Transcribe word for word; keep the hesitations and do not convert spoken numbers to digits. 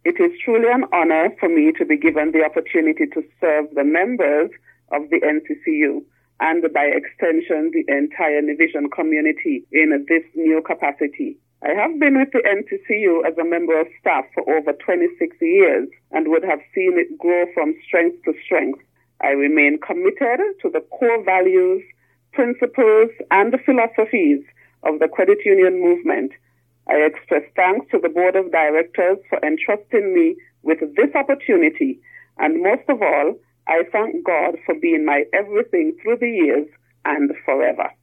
It is truly an honor for me to be given the opportunity to serve the members of the N C C U and by extension the entire Nivision community in this new capacity. I have been with the N C C U as a member of staff for over twenty-six years and would have seen it grow from strength to strength. I remain committed to the core values, principles, and philosophies of the credit union movement. I express thanks to the Board of Directors for entrusting me with this opportunity, and most of all, I thank God for being my everything through the years and forever.